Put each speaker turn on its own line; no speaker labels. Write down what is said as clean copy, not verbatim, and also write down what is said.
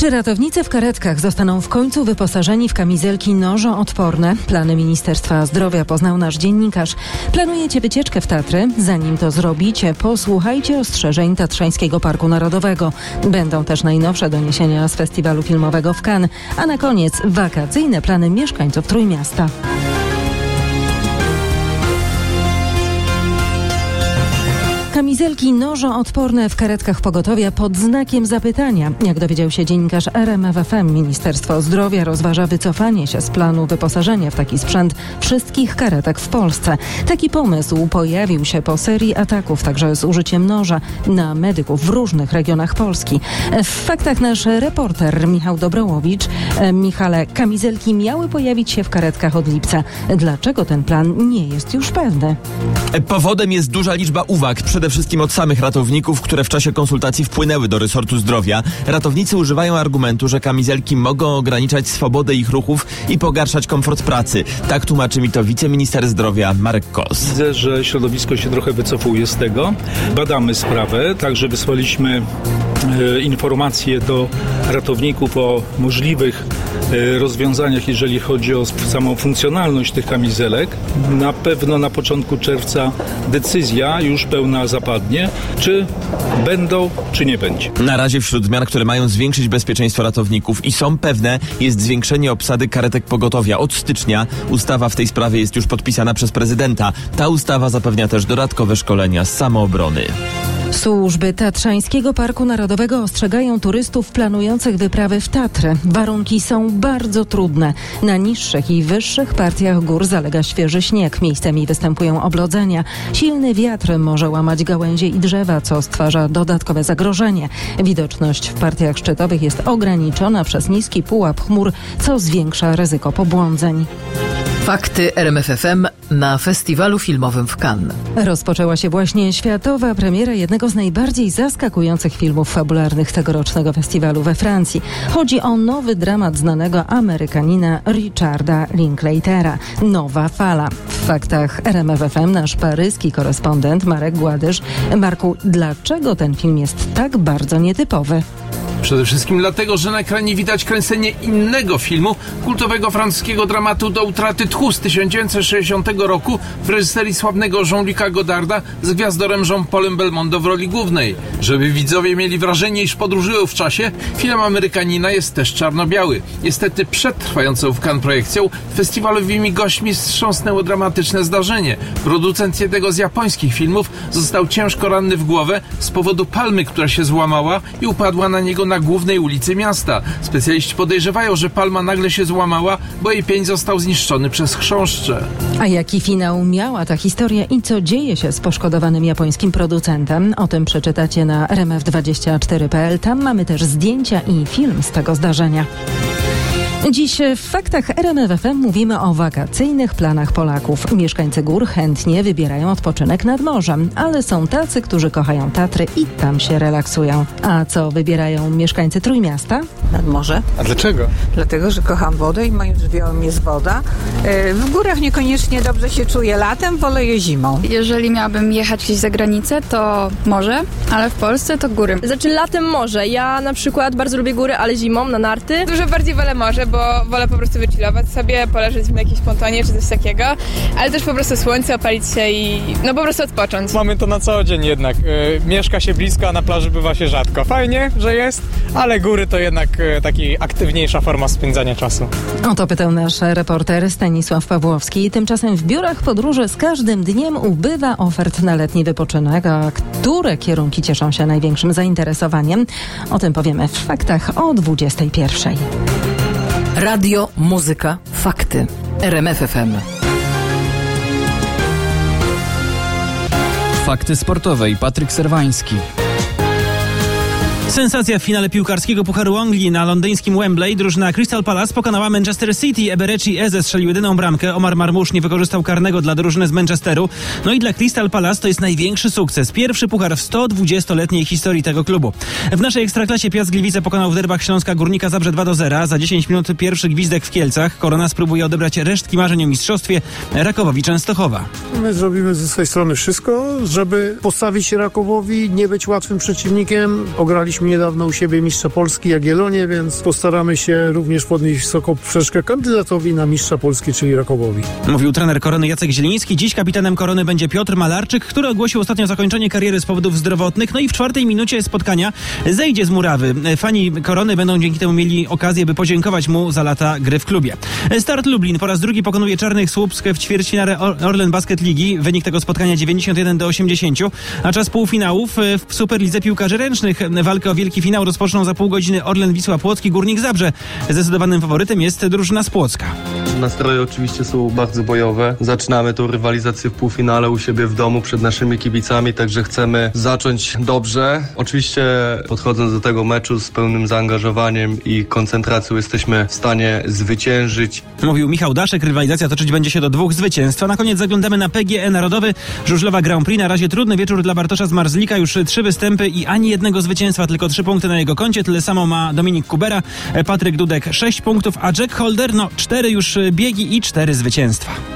Czy ratownicy w karetkach zostaną w końcu wyposażeni w kamizelki nożoodporne? Plany Ministerstwa Zdrowia poznał nasz dziennikarz. Planujecie wycieczkę w Tatry? Zanim to zrobicie, posłuchajcie ostrzeżeń Tatrzańskiego Parku Narodowego. Będą też najnowsze doniesienia z festiwalu filmowego w Cannes. A na koniec wakacyjne plany mieszkańców Trójmiasta. Kamizelki nożoodporne w karetkach pogotowia pod znakiem zapytania. Jak dowiedział się dziennikarz RMF FM, Ministerstwo Zdrowia rozważa wycofanie się z planu wyposażenia w taki sprzęt wszystkich karetek w Polsce. Taki pomysł pojawił się po serii ataków, także z użyciem noża, na medyków w różnych regionach Polski. W faktach nasz reporter Michał Dobrołowicz. Michale, kamizelki miały pojawić się w karetkach od lipca. Dlaczego ten plan nie jest już pewny?
Powodem jest duża liczba uwag, przede wszystkim od samych ratowników, które w czasie konsultacji wpłynęły do resortu zdrowia. Ratownicy używają argumentu, że kamizelki mogą ograniczać swobodę ich ruchów i pogarszać komfort pracy. Tak tłumaczy mi to wiceminister zdrowia Marek Kos.
Widzę, że środowisko się trochę wycofuje z tego. Badamy sprawę, także wysłaliśmy informacje do ratowników o możliwych rozwiązaniach, jeżeli chodzi o samą funkcjonalność tych kamizelek. Na pewno na początku czerwca decyzja już pełna zapadnie, czy będą, czy nie będzie.
Na razie wśród zmian, które mają zwiększyć bezpieczeństwo ratowników i są pewne, jest zwiększenie obsady karetek pogotowia. Od stycznia ustawa w tej sprawie jest już podpisana przez prezydenta. Ta ustawa zapewnia też dodatkowe szkolenia z samoobrony.
Służby Tatrzańskiego Parku Narodowego ostrzegają turystów planujących wyprawy w Tatry. Warunki są bardzo trudne. Na niższych i wyższych partiach gór zalega świeży śnieg. Miejscami występują oblodzenia. Silny wiatr może łamać gałęzie i drzewa, co stwarza dodatkowe zagrożenie. Widoczność w partiach szczytowych jest ograniczona przez niski pułap chmur, co zwiększa ryzyko pobłądzeń.
Fakty RMF FM na festiwalu filmowym w Cannes.
Rozpoczęła się właśnie światowa premiera jednego z najbardziej zaskakujących filmów fabularnych tegorocznego festiwalu we Francji. Chodzi o nowy dramat znanego Amerykanina Richarda Linklatera. Nowa fala. W faktach RMF FM nasz paryski korespondent Marek Gładysz. Marku, dlaczego ten film jest tak bardzo nietypowy?
Przede wszystkim dlatego, że na ekranie widać kręcenie innego filmu, kultowego francuskiego dramatu Do utraty tchu z 1960 roku w reżyserii sławnego Jean-Luca Godarda z gwiazdorem Jean-Paulem Belmondo w roli głównej. Żeby widzowie mieli wrażenie, iż podróżują w czasie, film Amerykanina jest też czarno-biały. Niestety przed trwającą w Cannes projekcją festiwalowymi gośćmi wstrząsnęło dramatyczne zdarzenie. Producent jednego z japońskich filmów został ciężko ranny w głowę z powodu palmy, która się złamała i upadła na niego na głównej ulicy miasta. Specjaliści podejrzewają, że palma nagle się złamała, bo jej pień został zniszczony przez chrząszcze.
A jaki finał miała ta historia i co dzieje się z poszkodowanym japońskim producentem? O tym przeczytacie na rmf24.pl. Tam mamy też zdjęcia i film z tego zdarzenia. Dziś w faktach RMF FM mówimy o wakacyjnych planach Polaków. Mieszkańcy gór chętnie wybierają odpoczynek nad morzem, ale są tacy, którzy kochają Tatry i tam się relaksują. A co wybierają mieszkańcy Trójmiasta?
Nad morze.
A dlaczego?
Dlatego, że kocham wodę i moim żywiołem jest woda. W górach niekoniecznie dobrze się czuję latem, wolę je zimą.
Jeżeli miałabym jechać gdzieś za granicę, to morze, ale w Polsce to góry.
Znaczy latem morze. Ja na przykład bardzo lubię góry, ale zimą na narty.
Dużo bardziej wolę morze, bo wolę po prostu wychillować sobie, poleżeć na jakimś pontonie czy coś takiego, ale też po prostu słońce, opalić się i no po prostu odpocząć.
Mamy to na co dzień jednak. Mieszka się blisko, a na plaży bywa się rzadko. Fajnie, że jest, ale góry to jednak taki aktywniejsza forma spędzania czasu.
O to pytał nasz reporter Stanisław Pawłowski. Tymczasem w biurach podróży z każdym dniem ubywa ofert na letni wypoczynek, a które kierunki cieszą się największym zainteresowaniem? O tym powiemy w faktach o 21:00.
Radio, muzyka, fakty. RMF FM.
Fakty sportowe i Patryk Serwański.
Sensacja w finale piłkarskiego Pucharu Anglii na londyńskim Wembley. Drużyna Crystal Palace pokonała Manchester City. Eberechi Eze strzelił jedyną bramkę. Omar Marmusz nie wykorzystał karnego dla drużyny z Manchesteru. No i dla Crystal Palace to jest największy sukces. Pierwszy puchar w 120-letniej historii tego klubu. W naszej ekstraklasie Piast Gliwice pokonał w derbach Śląska Górnika Zabrze 2-0. Za 10 minut pierwszy gwizdek w Kielcach. Korona spróbuje odebrać resztki marzeń o mistrzostwie Rakowowi Częstochowa.
My zrobimy ze swojej strony wszystko, żeby postawić się Rakowowi, nie być łatwym przeciwnikiem. Ograliśmy Mieliśmy niedawno u siebie mistrza Polski Jagiellonię, więc postaramy się również podnieść wysoką poprzeczkę kandydatowi na mistrza Polski, czyli Rakowowi.
Mówił trener Korony Jacek Zieliński. Dziś kapitanem Korony będzie Piotr Malarczyk, który ogłosił ostatnio zakończenie kariery z powodów zdrowotnych. No i w 4. minucie spotkania zejdzie z murawy. Fani Korony będą dzięki temu mieli okazję, by podziękować mu za lata gry w klubie. Start Lublin po raz drugi pokonuje Czarnych Słupsk w ćwierćfinale Orlen Basket Ligi. Wynik tego spotkania 91-80, a czas półfinałów w Superlidze Piłkarzy Ręcznych. Walkę o wielki finał rozpoczną za pół godziny Orlen Wisła Płock i Górnik Zabrze. Zdecydowanym faworytem jest drużyna z Płocka.
Nastroje oczywiście są bardzo bojowe. Zaczynamy tą rywalizację w półfinale u siebie w domu przed naszymi kibicami, także chcemy zacząć dobrze. Oczywiście podchodząc do tego meczu z pełnym zaangażowaniem i koncentracją jesteśmy w stanie zwyciężyć.
Mówił Michał Daszek. Rywalizacja toczyć będzie się do 2 zwycięstw. A na koniec zaglądamy na PGE Narodowy. Żużlowa Grand Prix. Na razie trudny wieczór dla Bartosza Zmarzlika. Już 3 występy i ani jednego zwycięstwa, tylko 3 punkty na jego koncie. Tyle samo ma Dominik Kubera, Patryk Dudek 6 punktów, a Jack Holder 4 już biegi i 4 zwycięstwa.